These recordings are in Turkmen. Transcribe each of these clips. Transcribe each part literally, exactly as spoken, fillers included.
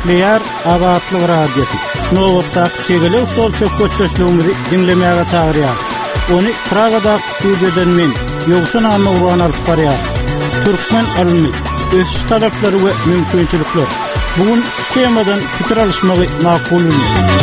Nükleer Azatlyk Radiosu. Nowatda tegele stol çökköçlüğümüzü dinlemäge çagyrýar. Ony Pragada stüdiodan men Ýogşan Anna Urban alyp barýar. Türkmen almy, ösüş talaplary we mümkinçilikler. Bugun şu temadan pikir alışmagy makul.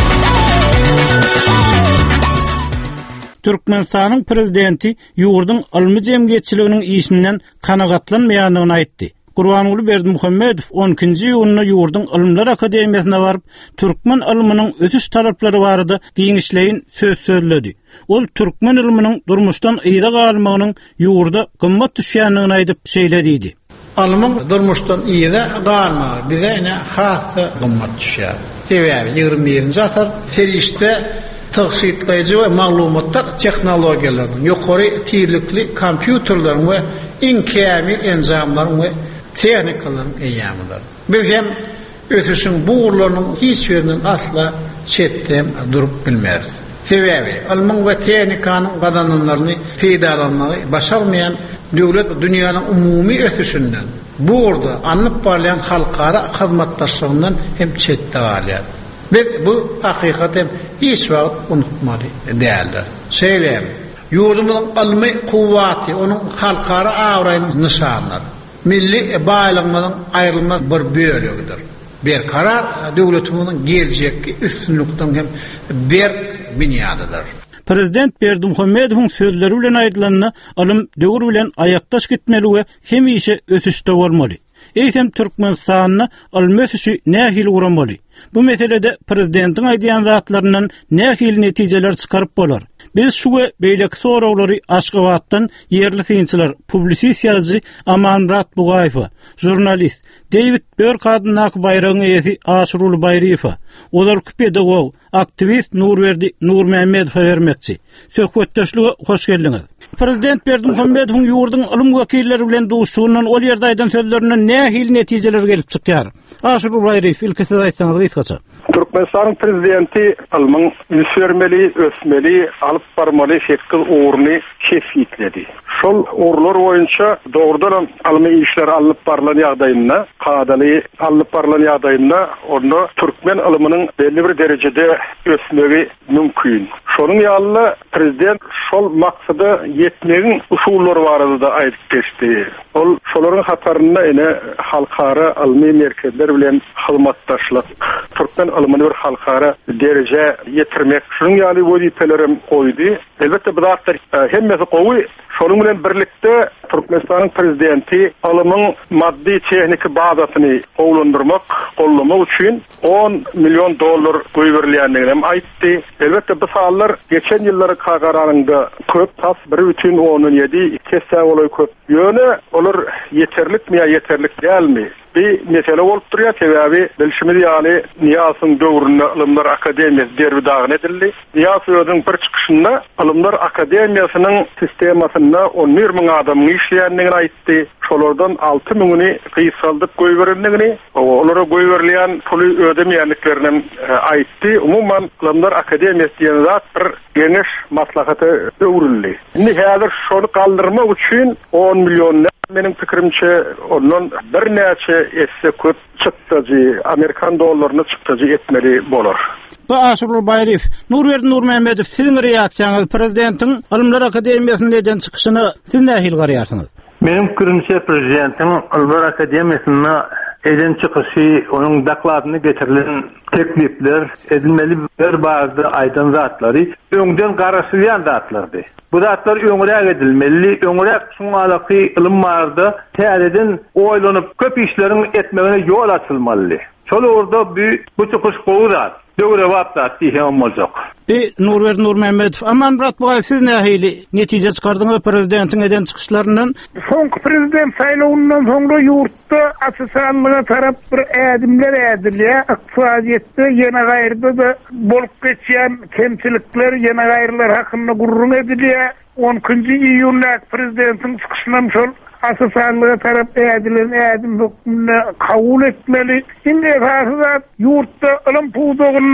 Türkmenistanyň prezidenti ýurdun almy jemgyýetçiliginiň işinden kanagatlanmaýanyny aýtdy. Gurbanuly Berdimuhammedow on ikinji ýylyny ýurdun Ilmler Akademiýasyna baryp türkmen ilminiň ösüş talaplary barada giňişleýin söz sözledi. Ol türkmen ilminiň durmuşdan ýyda galmagynyň ýurda gymmat düşýänligini aýdyp söýlediydi. Almanyň durmuşdan ýyda galmagy bize ene has gymmat düşýär. Sebäbi ýygrimi birinji asar ferişte tagşitleyici ve maglumatlar tehnologiýalaryň ýokary tirlikli kompýuterlaryň we iň kämil enzamlaryň we tehnikaların eyyamıdır. Biz hem ötüşün buğurlarının hiçbirinin asla çettem durup bilmeriz. Sebebi, alman ve tehnikanın kazanımlarını peydalanmayı başarmayan devlet dünyanın umumi ötüşünden buğurda anlıp parlayan halkara hizmetdaşlığından hem çette alıyor. Biz bu hakikaten hiç vakit unutmalı değerler. Söyleyeyim, yurdumuzun almi kuvvati, onun halkara avrayın nişanları. Milli baýlygymyň aýrylmaz bir bölügidir. Bir karar döwletimizin geljekki üstünlükden hem bir binýadydyr. Prezident Berdimuhammedowyň sözleri bilen aýdylanyny alym döwür bilen aýakdaş gitmeli we hemişe ösüşde bolmaly. Eýsem Türkmenistanyny alym ösüşi nähili uranmaly. Bu meselede prezidentiň aýdýan zatlaryndan nähili netijeler çykaryp bolar. Biz şu we beýleki sorawlary Aşgabatdan yerli synçylar, publisist ýazgy Amanrat Bugaýew, jurnalist David Börkadnak baýragyň eýesi Aşrul Baýryfa, olar pedagog, aktivist Nurberdi Nurmehmedow bermekçi. Söhbetdeşlige hoş geldiňiz. Prezident Berdimuhammedowyň ýurdun ilm wekilleri bilen duşduğundan ol ýerde aýdan sözlerinden nähili netijeler gelip çykýar. Aşrul Baýryf ilkisi aýtsaňyz gaýtgaça. Türkmenistan'ın prezidenti alımın yüzvermeli, ösmeli, alıp barmalı şekil uğurunu kefitledi. Şol uğurlar boyunca doğrudan alımı işler alıp barılan yağdayında, kadalı alıp barılan yağdayında onu Türkmen alımının belli bir derecede ösmeyi mümkün. Şonun yağlı prezident şol maksadı yetmenin usulları vardı da ayıp geçti. Ol şoların hatarında yine halkara alımı merkezler bilen hılmattaşlık, Türkmen alımını bir halkara derece yetirmek. Şunun yağlı vazifelerim koydu. Elbette bu da hemmesi koyu. Şonun bilen birlikte Türkmenistan'ın prezidenti alımın maddi teknik bazasını qoğulandırmak, qollamak için on milyon dolar koyverilýändigini aýtdy. Elbette bu sahallar geçen yılları kagaranında köp tas bir bütün on yedi kessa olay köp. Ýöne olar yeterlik mi ya yeterlik değilmi? Bir mesele olup duruyor. Sebebi bilişimiz yani Niyas'ın dövründe Ilmler Akademiyası derbi dağın edildi. Niyas özünün bir çıkışında Ilmler Akademiyasının sistemasında on bir min adamın işleyenliğini aýtdy. Şolardan altı minini kıysaldık koyverenliğini, onlara koyverilýän pulu ödemeýänliklerini aýtdy. Umuman Ilmler Akademiyası diýen zat bir geniş maslahatı öwrüldi. Şimdi häzir şonu kaldırmak üçin on milyon benim fikrimçe ondan bir näçe etse köp çykdyjy Amerikan dollaryny çykdyjy etmeli bolar. Bu Aşrul Baýryf, Nurberdi Nurmehmedow, siziň reaksiýaňyz prezidentiň Ilmler Akademiýasynyň çykyşyny siz nähili garýarsyňyz? Benim fikrimçe prezidentin Ilmler Akademiýasyna eden çıkışı, onun dakladyny getirilen teklipler, edilmeli bir bazı aýdan zatları, öňden garaşylýan zatlardy. Bu zatlar öňrek edilmeli, öňrek şuňalaky ilim barda täzeden oýlanyp köp işlerin etmegine ýol açylmaly. Şol orada bu çıkış goýular. Döwre wagtda diýen boljak. E Nurberdi Nurmehmedow, Amanrat Bugaýew, siz nähili netije çykardyňyz prezidentiň eden çykyşlaryndan? Soňky prezident saýlawyndan soňra ýurtda asasanlyga tarap bir ädimler ädilýär. Iqtisadiýetde ýene gaýrda da bolup geçýän kemçilikler, ýene gaýrlar hakynda gurrun edilýär. on ikinji iýunda prezidentiň çykyşyndan şol asasanlyga tarap ädilen ädim hukmyny kabul etmeli. Indi esasında yurtda ilim puwdagyny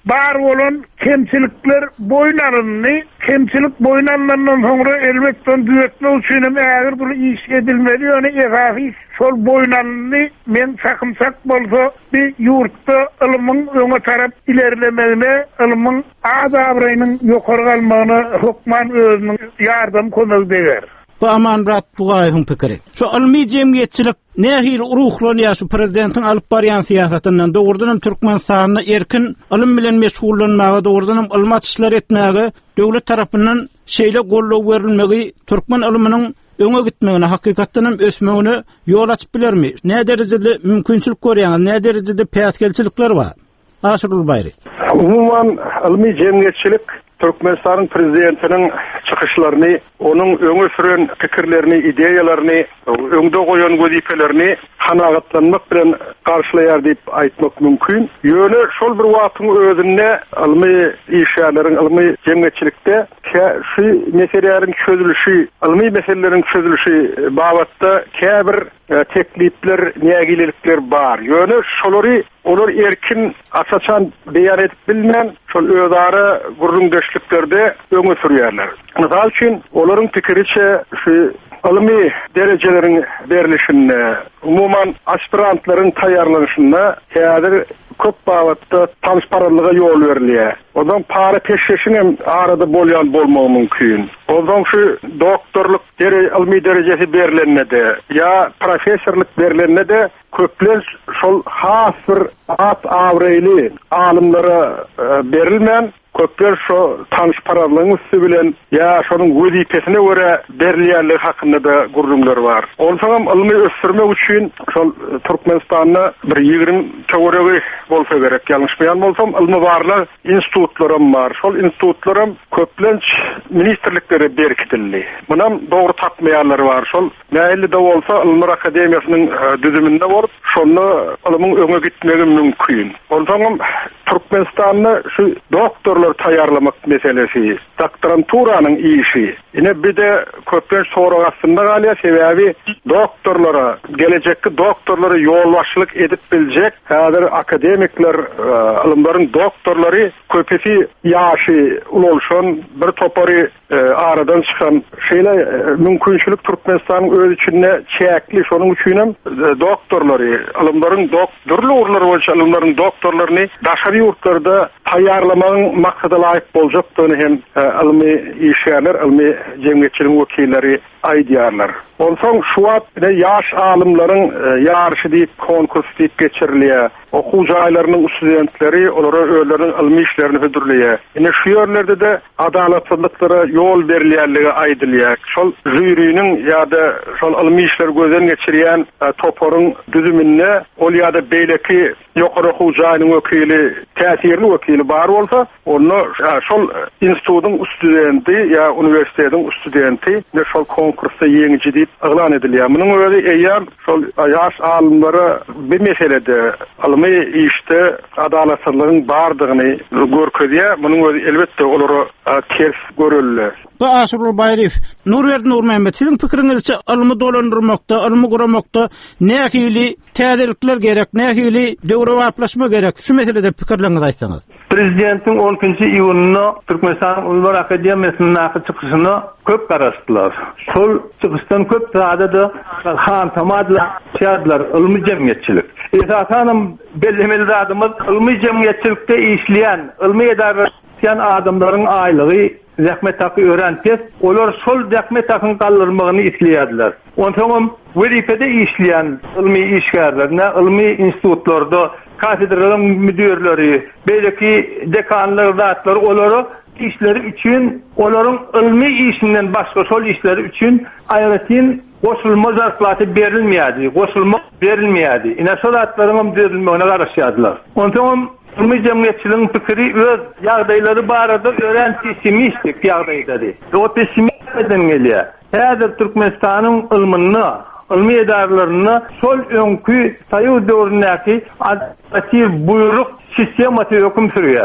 bar bolan kemçilikler boýnalanyny, kemçilik boýnalanynyň soňra elbetde düzeltme üçin ägir bu iş edilmeli, ýöne esasy şol boýnalanyny men sakymsak bolsa bir ýurtda ilmiň öňe tarap ilerlemegine, ilmiň adabraýynyň ýokary galmagyna hukman özüniň ýardam kömek berer. Bu aman Murat Bugaýyň pikiri. Şu ilmi jemgyýetçilik nähili uruhlan ýa şu prezidentin alyp barýan siýasatyndan dogrudan Türkmenistanyny erkin ilim bilen meşgullanmagy, dogrudan ilmat işler etmäge döwlet tarapyndan şeýle gollaw berilmegi türkmen ilminiň öňe gitmegine, hakykatdan ösmegine ýol açyp bilermi? Nä derejede mümkinçilik görýäňiz, nä derejede päýatkelçilikler bar? Aşyrul Bayry. Umuman ilmi jemgyýetçilik Türkmenistan'ın prezidentinin çıkışlarını, onun öňe süren pikirlerini, ideýalaryny, öňde goýan wezipelerini hanagatlanmak bilen karşılayar diýip aýtmak mümkin. Ýöne şol bir wagtyň özünde ilmi işgärlerin, ilmi jemgyýetçilikde şu meselelerin çözülüşi, ilmi meselelerin çözülüşi babatda käbir teklipler, nägilelikler bar. Ýöne şolary olar erkin açaçan beýan edip bilmän şol özara gurrundaşlyklerde öňe sürýärler. Mysal üçin olaryň pikiriçe şu ilmi derejelerin berilişinde, umuman aspirantlaryň taýýarlanyşynda häzir köp babatda transparentliga ýol berilýär. Odan para peşeşinem arada bolýan bolmagy mümkin. Odan şu doktorluk dere ilmi derejesi berilende ya professorluk berilende de köpler şol has bir at awreýli alymlara berilmän, köpler şu transparentligiň üstü bilen ya şonuň wezipesine görä berilýänligi hakynda da gurrunlar bar. Olsam ilmi ösürmek üçin şol Türkmenistanyň bir ýygrimi töweregi bolsa gerek. Ýalňyşmaýan bolsam ilmi barlar institutlarym bar. Şol institutlarym köplenç ministrliklere berkitildi. Munam dogry tapmaýanlar bar. Şol nähili de bolsa Ilmiler Akademiýasynyň düzüminde borup, şonu ilmiň öňe gitmegi mümkin. Olsam Türkmenistanyň şu doktorlar taýýarlamak meselesi, doktoranturanyň işi. Ine bir de köplenç soragasynda galýar, sebäbi doktorlara, gelecekki doktorlara ýolbaşçylyk edip biljek, häzir akademikler, ilimlaryň doktorlary köpesi ýaşy ululşan bir topary aradan çykan şeýle mümkinçilik Türkmenistanyň öz içinde çäkli, şonuň üçin hem doktorlary, ilimlaryň doktorly urlary boýunça ilimlaryň doktorlaryny daşary ýurtlarda taýýarlamagyň maksada laýyk boljakdygyny hem ilmi işgärler, ilmi jemgyýetçilik wekilleri aýdýarlar. Olsaň şu wagt ýaş alymlaryň ýarşy diýip konkurs diýip geçirilýär. Okuw jaýlarynyň studentleri olara özleriň ilmi işlerini hödürleýär. Ine şu ýerlerde de adalatçylyklara ýol berilýärligi aýdylýar. Şol jüriýiniň ýa-da şol ilmi işler gözden geçirýän toparyň düzüminde ol ýa-da beýleki ýokary okuw jaýynyň wekili, täsirli wekili bar bolsa, onu şol institutyň studenti ýa universitetiň studenti ne şol konkursda ýeňiji diýip aglan edilýär. Munyň öňe eýär şol ýaş alymlara bir meselede ilmi işte adalatçylygyň bardygyny görkezýär. Munyň öňe elbetde olary ters görülýär. Bu Aşyrul Bayry, Nurberdi Nurmehmet, siziň pikiriňizçe ilmi dolandyrmakda, ilmi guramakda nähili täzelikler gerek, nähili döwre waplaşma gerek? Şu meselede pikirlerinizi aýtsaňyz. Prezidentiň onunçy iýulyna Türkmenistan Ulumlar Akademiýasynyň çykyşyny köp garaşdylar. Şol çykyşdan köp zada da han tamadlar, şäherler, ilmi jemgyýetçilik. Esasanam bellemeli zadymyz ilmi jemgyýetçilikde işleýän, ilmi edarlaýan adamlaryň aýlygy zähmet haky öğrentis, olar şol zähmet hakyny galdyrmagyny isleýärdiler. Onsoň wezipede işleýän ilmi işgärlerine, ilmi institutlarda kafedralaryň müdürleri, belki dekanlar, zatlary olary işleri üçin, olaryň ilmi işinden başga şol işleri üçin aýratyn goşulma zarflaty berilmeýärdi, goşulma berilmeýärdi. Ine şol zatlaryň berilmegine garaşýardylar. Onsoň ilmi jemgyýetçiligiň pikiri öz ýagdaýlary barada ören pessimistik ýagdaýdadyr. O pessimist eden gelýär. Häzir Türkmenistanyň ilmini, ilmi edarlaryny şol öňkü taýýu döwründäki adaptativ buyruk sistematy hökm sürýär.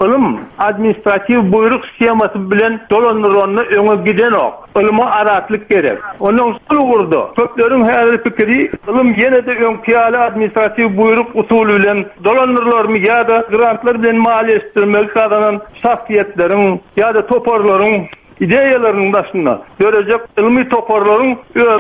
ılım administrativ buyruk sisteması bilen dolanırlarını öňe giden ok. Ilyma aratlyk gerek. Onun sul urdu. Köplerin her pikiri ılım ýene de öňkiýaly administrativ buyruk usuly bilen dolanırlarmy ýa-da grantlar bilen maliýetlenmek kadanan şahsiýetlerin ýa-da toparlaryň ideýalarynyň başynda dörejek ilmi toparlaryň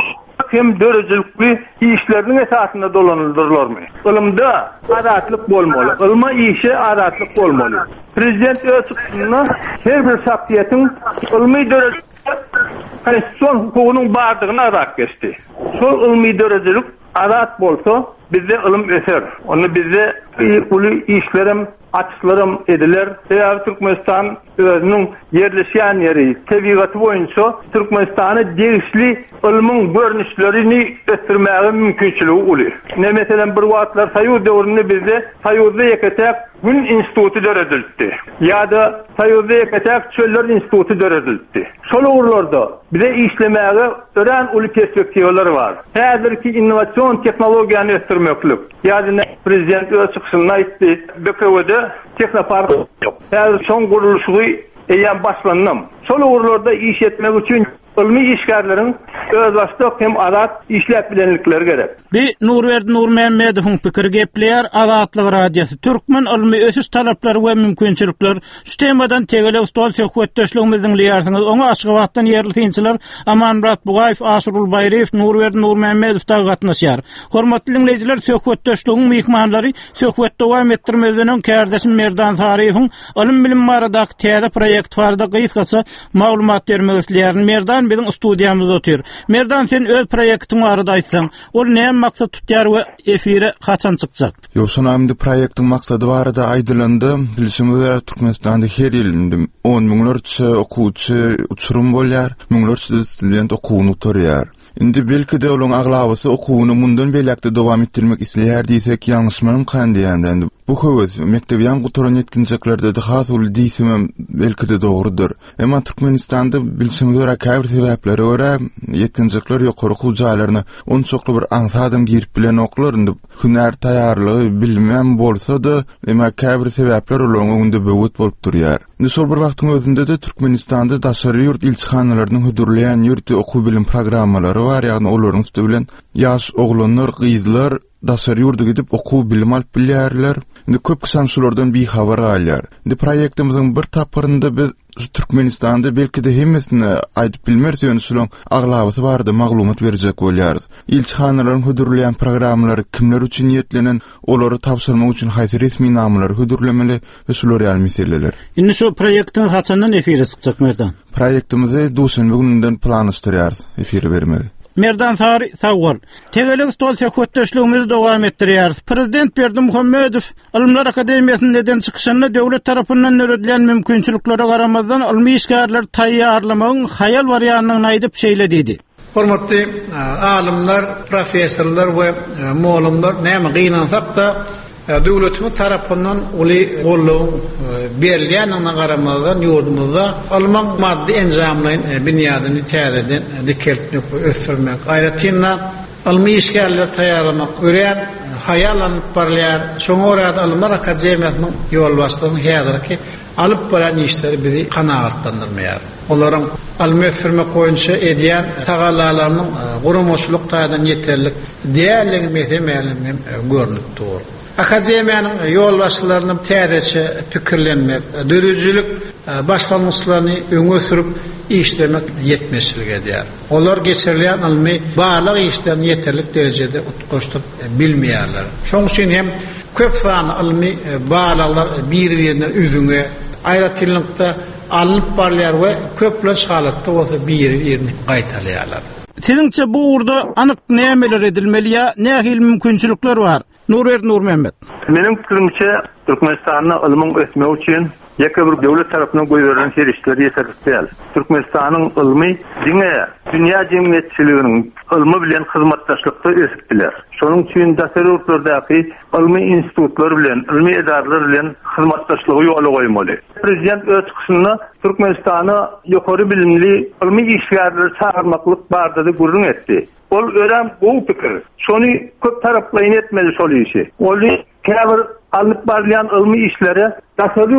hem dörejikli işlerinin esasında dolanıldırlarmy? Ilymda adatlyk bolmaly. Ilma işe adatlyk bolmaly. Prezident öňüne her bir şahsiýetiň ilmi dörejik konstitusiýon hukugynyň bardygyny adat geçdi. Şol ilmi dörejilik adat bolsa bizde ilim öser. Onu bizde uly işlerim açlarım ediler. Eğer Türkmenistan özünün yerleşen yeri, tebigatı boyunca Türkmenistan'ı değişli ilmin görünüşlerini ötürmeye mümkünçülüğü oluyor. Ne mesela bir vaatlar Sayur devrinde bizde Sayur'da yakatak gün institutu döredildi. Ya da Sayur'da yakatak çöller institutu döredildi. Sol uğurlarda bize işlemeye ören ulu perspektivaları var. Hazırki inovasyon teknolojiyanı ötürmeklik. Yani Prezident öz çıkışına itti. B K V'de teknopark yok. Hazır son kuruluşu eýen başlanmam. Sol uğurlarda iş etmek için ilmi işgärlerin öz başda hem adat işläp bilenlikleri gerek. Bir Nurberdi Nurmehmedowyň pikir gepleýär Adatlyk radiosu Türkmen ilmi ösüş talaplary we mümkinçilikler şu temadan tegele stol söhbetdeşligimiziň liýarsyňyz oňa açyk wagtdan ýerli tinçiler Amanmurat Bugaýew, Asrul Baýrew, Nurberdi Nurmehmedow da gatnaşýar. Hormatly dinleýijiler, söhbetdeşligiň mehmanlary söhbet dowam etdirmezden kärdeşim Merdan Taryýewiň ilim bilim baradaky täze proýekt barada gysgaça maglumat bermek isleýär. Merdan bizim studiýamyzda otur. Merdan, sen öz proýektiň barada aýtsaň, ol näme maksat tutýar we efire kaçan çykjak? Ýoksa näme proýektiň maksady barada aýdylandy. Bilişimler Türkmenistanda her ýylynda on miňlerçe okuwçy uçurum bolýar, miňlerçe student okuwuny utarýar. Indi belki de olaň aglabysy okuwuny mundan belekde dowam etdirmek isleýär diýsek ýalňyşmanyň kandiýandy. Bu höwes mekdep ýan guturan etkinjiklerde de hasul diýsem belki de dogrudur. Emma Türkmenistanda bilişimler käbir sebäpleri görä etkinjikler ýokary okuw jaýlaryna on çokly bir ansadym girip bilen oklarynda hünär taýýarlygy bilmem bolsa da emma käbir sebäpler olaň öňünde böwet bolup durýar. Indi şol bir wagtyň özünde de Türkmenistanda daşary ýurt ilçihanalarynyn hödürleýän ýurtdy okuw bilim programmalary var, ýagny olaryň üstü bilen ýaş oglanlar, gyzlar daşary ýurda gidip okuw bilim alyp bilýärler. Indi köp kysam şolardan bir habar alýar. Indi proýektimizin bir tapyrynda biz Türkmenistanda belki de hemmesini aýdyp bilmerseniz şolaň aglabysy bardy maglumat berjek bolýarys. İlçihanalaryň hödürleýän programmalary kimler üçin niýetlenen, olary tapşyrmak üçin haýsy resmi namlary hödürlemeli we şolar ýaly meseleler. Indi şu proýektiň haçandan efire çykjak Merdan? Proýektimizi duşanby gününden planlaşdyrýar, efire bermeli. Merdan Sari Sawgal. Tegelik stol söhbetdeşligimizi dowam etdirýäris. Prezident Berdimuhammedow Ilimler Akademiýasynyň çykyşynda döwlet tarapyndan nöredilen mümkinçiliklere garamazdan ilmi işgärler taýýarlamagyň hayal barýanyny aýdyp şeýledidi. Hormatly alimler, professorlar we muallimler näme gynansak da döwletimiz tarapyndan uly gollaw berilýäniňe garamazdan ýurdumyzda alman maddi enjamlaryň binýadyny täzeden dikeltmek, ösürmek, aýratynda ilmi işgärler taýýarlamak görýän hayalanyp barýar. Şoňa görä Ilimler Akademiýasynyň ýol başlygyny häzirki alyp baran işleri bizi kanagatlandyrmaýar. Olaryň ilmi ösürmek boýunça edýän tagalalarynyň gurumçylyk taýdan ýeterlik diýerligi meselem görnüp dur. Akademiýanyň ýol başlarynyň täzeçe pikirlenmek, dörüjülük başlanmışlaryny öňe sürüp işlemek ýetmeşlik edýär. Olar geçirilýän ilmi balyk işlerini ýeterlik derejede utgaşdyp bilmeýärler. Şoň üçin hem köp sany ilmi balyklar bir-birine üzüňe aýratylykda alyp barýar we köplen şalatda bolsa bir-birini gaýtalýarlar. Siziňçe bu urda anyk nämeler edilmeli ýa nähil mümkinçilikler bar? Nurberdi Nurmehmet. Mening pikirimçe Türkmenistanyň ilmiň ösmegi üçin ýeke bir döwlet tarapyndan goýulan serişleri ýeterli. Türkmenistanyň ilmi diňe dünýä jemgyýetçiliginiň ilmi bilen hyzmatdaşlykda ösüpdiler. Şonuň üçin daşary ýurtlardaky ilmi institutlar bilen, ilmi edarlar bilen hyzmatdaşlygy ýoly goýmaly. Prezident öz çykyşynda Türkmenistany ýokary bilimli ilmi işgärler çağırmaklyk bardydy gurrun etdi. Ol ören bu pikir. Şonu köp taraplaýyn etmeli şol işi. Ol käbir alyp barýan ilmi işleri daşary ýurt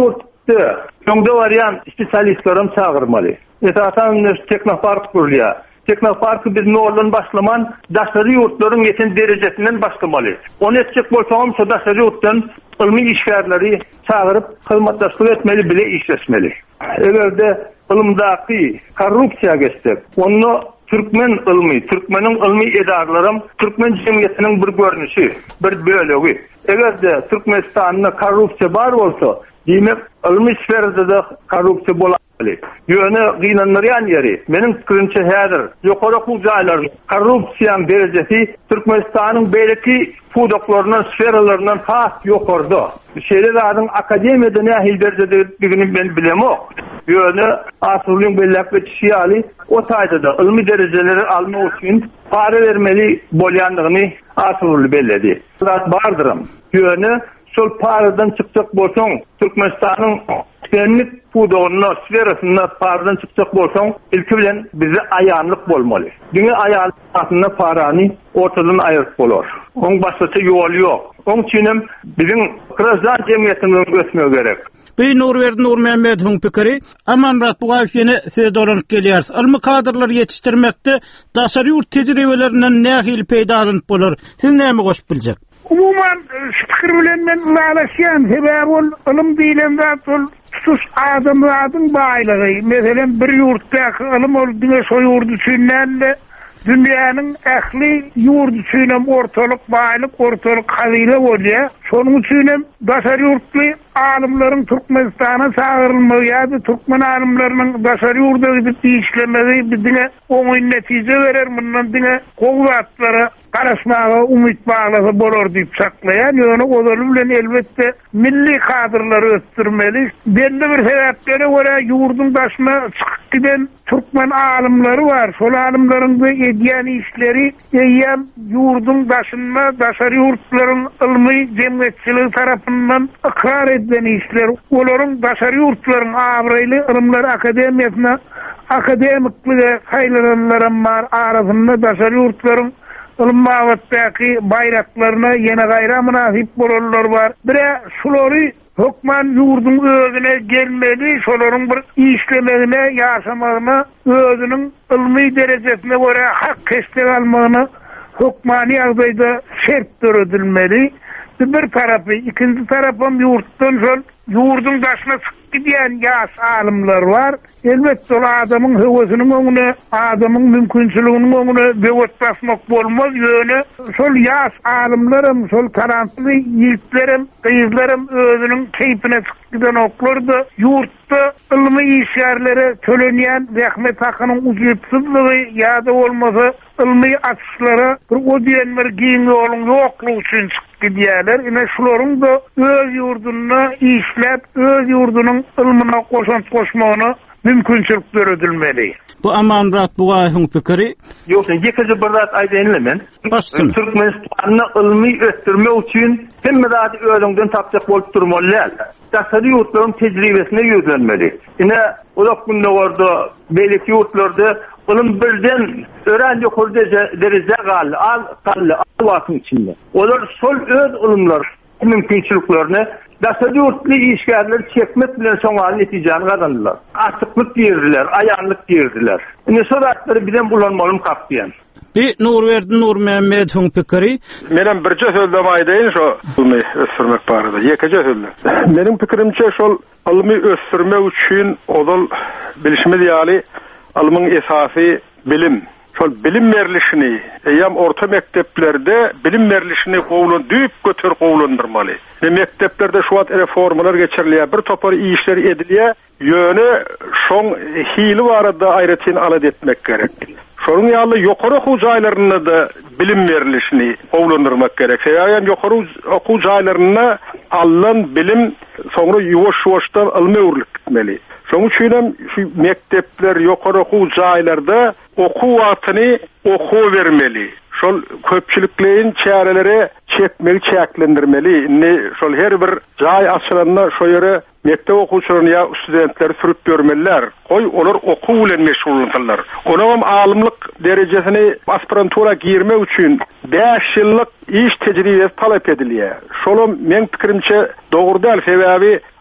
de şonda baryan spesialistlerim çağırmaly. Esasen Teknopark kurulýar. Teknoparky biz nordan başlaman daşary ýurtlaryň ýeten derejesinden başlamaly. Onu etjek bolsam şo daşary ýurtdan ilmi işgärleri çağırıp hyzmatdaşlyk etmeli bile işleşmeli. Egerde ilmdaky korrupsiýa geçsek, onu Türkmen ilmi, Türkmenin ilmi edarlarym, Türkmen jemgyýetiniň bir görnüşi, bir bölegi. Egerde Türkmenistanyň korrupsiýa bar bolsa, demek ilmi sferede de korrupsiýa bolar. Ýöne gynanmayan ýeri, meniň pikirimçe häzir ýokary hujaýlar korrupsiýanyň derejesi Türkmenistanyň beýleki pudaklarynyň sferalarynyň has ýokarda. Şeýle zadyň akademiýada nähil derejedigini men bilemok. Ýöne asylyň bellek geçýäli o taýda ilmi derejeleri almak üçin para bermeli bolýandygyny asyly belledi. Zat bardyrym. Ýöne şol paradan çykjak bolsaň Türkmenistanyň Kenlik pudoğunna, sferasına paradan çıkacak bolsaň, ilki bilen bize ayanlık bolmaly. Dini ayanlık aslında parani ortadan ayırıp bolar. Onun başkaça yolu yok. Onun için bizim kırızdan cemiyetinin ötmeye gerek. Bey Nurverdi Nur Mehmedowň pikiri, Amanrat Bugaýew size dolanyp gelýär. Almy kadrlar ýetişdirmekde daşary ýurt tejribelerinden nähil peýdalanyp bolar. Siz näme goşup biljek? Umuman fikir bilen men ulalaşýan sebäbi ol ilim diýilen zat ol sus adamlaryň baýlygy. Meselen bir ýurtdaky ilim ol diňe şo ýurt üçin dünýäniň ähli ýurt üçin ortalyk baýlyk, ortalyk kabile bolýar. Şonuň üçin daşary ýurtly alimlaryň Türkmenistana çağırylmagy ýa-da Türkmen alimlarynyň daşary ýurtda gidip işlemegi biziňe oňy netije berer. Mundan diňe gowatlara garaşmaga umyt baglasy bolar diýip saklaýan. Ýöne olar bilen elbetde milli kadrlary ötürmeli. Belli bir sebäplere görä ýurdun daşyna çykyp giden Türkmen alimleri var. Şol alimlaryň da edýän işleri eýem ýurdun daşyna daşary ýurtlaryň ilmi jemgyýetçiligi tarapyndan ikrar edilen işler. Olaryň daşary ýurtlaryň abraýly ilimler akademiýasyna akademikliğe haýlaranlaram bar arasynda daşary ýurtlaryň ilmavatdaky bayraklaryna ýene gaýra münasip bolanlar bar. Bire şolary hukman ýurdun özüne gelmeli, şolaryň bir işlemegine, ýaşamagyna, özüniň ilmi derejesine görä hak kesip almagyna hukmany ýagdaýda şert töredilmeli. Bir tarapy, ikinji tarapam ýurtdan şol ýurdun daşyna çykyp gidýän ýaş alimler var. Elbetde ol adamyň hewesynyň öňüne, adamyň mümkinçiliginiň öňüne bewet basmak bolmaz. Ýöne şol ýaş alimlerim, şol talantly ýigitlerim, gyzlarym özüniň keýpine çykyp giden oklardy. Ýurtda ilmi işgärlere tölenýän rahmet hakynyň ujutsuzlygy ýa-da bolmasa ilmi açyşlara bir ödýän bir giň ýoluň ýoklugy üçin çykyp gidýärler. Ine şolaryň da öz ýurduna işläp, öz ýurdunyň ilmine goşanç goşmagyna mümkinçilik berilmeli. Bu Amanrat Bugaýew pikiri. Ýok, ýekiji bir zat aýdaýyn men. Türkmenistanyň ilmi ötürme üçin hemme zat özüňden tapjak bolup durmaly. Daşary ýurtlaryň tejribesine ýüzlenmeli. Ine ulak günde gorda beýleki ýurtlarda ilim birden ören ýokary derejede gal, al qally, al wagtyň içinde. Olar şol öz ilimler mümkinçiliklerini daşary ýurtly işgärler çekmek bilen soňaly netijany gazandylar. Açyklyk berdiler, aýanlyk berdiler. Ine şo zatlary bilen bulanmalym kapdyň. Bir Nurverdi Nur Mehmedowň pikiri. Menen birçe sözlem aýdaýyn şo ilmi ösürmek barada. Ýekiji sözlem. Meniň pikirimçe şol ilmi ösürmek üçin odal bilişmeli ýaly ilmiň esasy bilim. Şol bilim merlişini, eýam orta mekteplerde bilim merlişini gowlan düýüp götür gowlandyrmaly. Ne mekteplerde şu wagt reformalar geçirilýär, bir topar işler edilýär, ýöne şoň hili barada aýratyn alad etmek gerek. Şonuň ýaly ýokary okuw jaýlaryna da bilim merlişini gowlandyrmak gerek. Eýam ýokary okuw jaýlaryna alynan bilim soňra ýuwaş-ýuwaşdan ilmi öwrülip gitmeli. Şoň üçin şu mektepler, ýokary okuw jaýlarda okuw wagtyny okuw bermeli. Şol köpçüliklerin çäreleri çekmeli, çäklendirmeli. Ne şol her bir jaý açylanda şo ýere mektep okuwçylaryny ýa studentleri sürüp bermeliler. Goý olar okuw bilen meşgullanýarlar. Onam alimlik derejesini aspirantura girmek üçin beş ýyllyk iş tejribesi talap edilýär. Şolum men pikirimçe dogry däl, sebäbi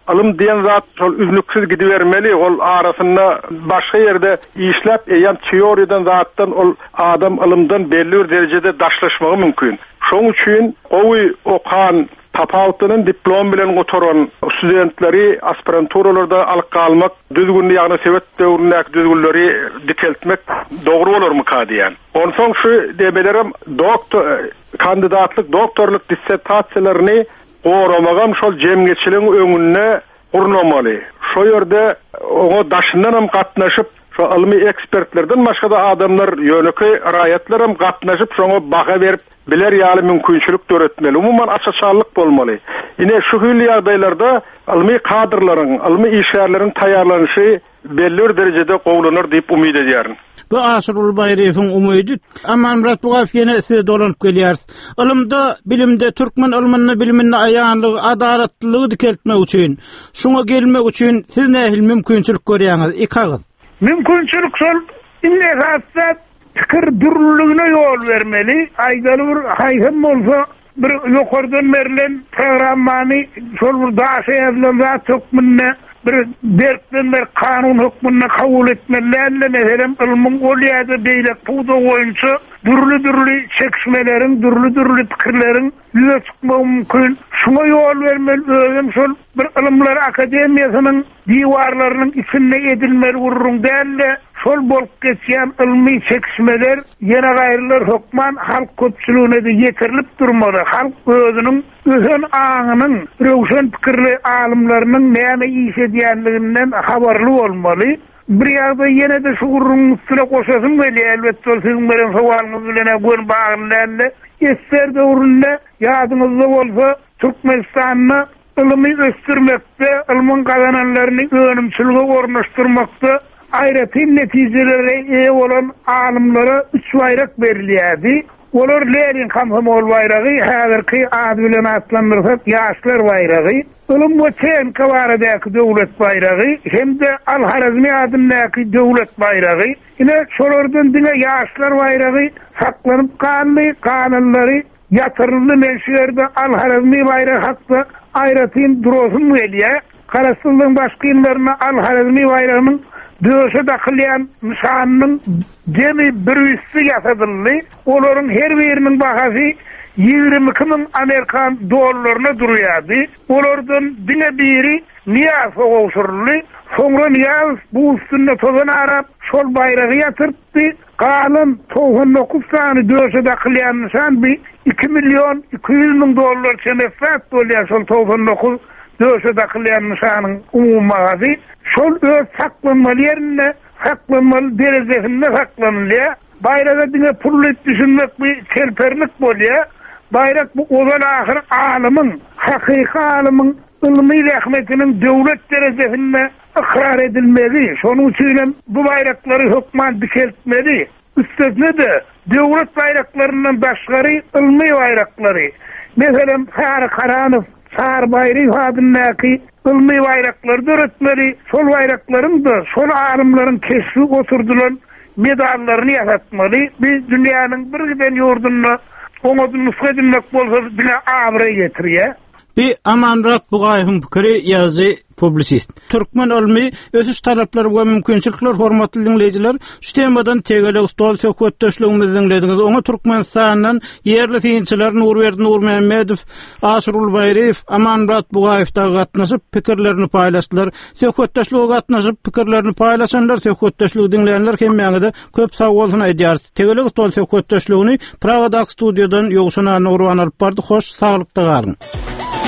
alım diyen zat şol üzlüksiz gidivermeli. Ol arasında başka yerde işlep eýän teoriýadan zatdan ol adam alımdan belli bir derecede daşlaşmagy mümkün. Şoň üçin owy okan tapawtynyň diplom bilen gotaran studentleri aspiranturalarda alyp galmak, düzgünli ýagny sebet döwründäki düzgünleri dikeltmek dogry bolarmy ka diýen. Onsoň şu debelerim doktor kandidatlyk, doktorluk dissertasiýalaryny goramagam şol jemgyçiligiň öňünde gurnamaly. Şo ýerde oňa daşyndan hem gatnaşyp, şo ilmi ekspertlerden başga da adamlar ýöneki raýatlar hem gatnaşyp şoňa baha berip biler ýaly mümkinçilik töretmeli. Umumyň açyçylyk bolmaly. Ine şu hili ýagdaýlarda ilmi kadrlaryň, ilmi işgärleriň taýýarlanyşy belli bir derecede gowlanır diýip umyt edýärin. Bu Asrul Bayreýewiň umydy. Aman Murat Bugaýew ýene size dolanyp gelýär. Ilmda, bilimde türkmen ilmini bilimini aýanlygy, adalatlygy dikeltmek üçin, şoňa gelmek üçin siz nähil mümkinçilik görýäňiz? Ikagyz. Mümkinçilik şol inne hassat fikir dürlüligine ýol bermeli. Aýdaly bir haýhym bolsa bir ýokardan berilen programmany şol bir daşa ýazylan zat hökmünde bir derkden bir kanun hükmünde kabul etmelilerle meselem ilmin olýady beýlek puda boýunça dürlü-dürlü çekişmelerin, dürlü-dürlü pikirlerin ýüze çykmagy mümkin. Şuna ýol bermeli özüm şol bir ilimler akademiýasynyň diwarlarynyň içinde edilmeli urrun dälle şol bolup geçýän ilmi çekişmeler ýene gaýrylar hukman halk köpçüligine de ýetirilip durmaly. Halk özüniň özün aňynyň röwşen pikirli alimleriň näme iş edýänliginden habarly bolmaly. Bir ýagda ýene de şu urrun üstüne koşasym gelýär. Elbetde siziň beren sowalyňyz bilen gön baglandy. Eser döwründe ýadyňyzda bolsa Türkmenistanyny ilmi östürmekde, ilmin kazananlaryny önümçiligi ornaşdyrmakda aýratyn netijelere eýe bolan alimlara üç bayrak berilýärdi. Olar Lenin Komsomol bayragy, häzirki ad bilen atlandyrsak ýaşlar bayragy, ilim we teňka baradaky döwlet bayragy, hemde Al-Harazmi adyndaky döwlet bayragy. Ine şolardan diňe ýaşlar bayragy saklanyp kaldy, kanunlary ýatyryldy menşerde Al-Harazmi bayragy hakda aýratyn durosyn welýär. Karasylyň başga ýerlerine Al-Harazmi bayragynyň döşe dakylýan nişanynyň demi bir üstü ýasadyldy. Olaryň her biriniň bahasy ýigirmi iki ming Amerikan dollaryna durýardy. Olardan diňe biri Niyaz gowşurly. Soňra Niyaz bu üstünde tozan arap şol bayragy ýatyrtdy. Galan toğun dokuz sany döşe dakylýan nişan bir iki milyon iki yüz ming dollar çenefat bolýar şol toğun dokuz döşe dakylýan nişanyň umum bahasy. Şol öz saklanmaly ýerinde, saklanmaly derejesinde saklanylýar. Bayraga diňe pul düşünmek bir kelperlik bolýar. Bayrak bu ozal ahir alymyň, hakyky alymyň ilmi rahmetiniň döwlet derejesinde ikrar edilmeli. Şonuň üçin bu bayraklary hökman dikeltmeli. Üstesine de döwlet bayraklaryndan başgary ilmi bayraklary. Meselem Sar Karanow, Sar Bayragy adyndaky ilmi bayraklar döretmeli. Şol bayraklaryň da şol alimlaryň keşfi oturdulan medallaryny ýasatmaly. Biz dünýäniň bir giden ýurduna oňa nusga edilmek bolsa diňe abra getirýär. Bir Aman Murat Bugaýewiň pikiri ýazy publisist. Türkmen ilmi ösüş talaplary we mümkinçilikler hormatly dinleýijiler, şu temadan tegelik stol söhbetdeşligimizi dinlediňiz. Oňa Türkmenistanyň ýerli synçylar Nurberdi Nurmehmedow, Asrul Bayreýew, Aman Murat Bugaýew da gatnaşyp pikirlerini paýlaşdylar. Söhbetdeşlige gatnaşyp pikirlerini paýlaşanlar, söhbetdeşligi dinleýänler hemmäňe köp sag bolsun edýär. Tegelik stol söhbetdeşligini Pragada studiýadan ýogşana Nurwan alyp bardy. Hoş, saglykda galyň.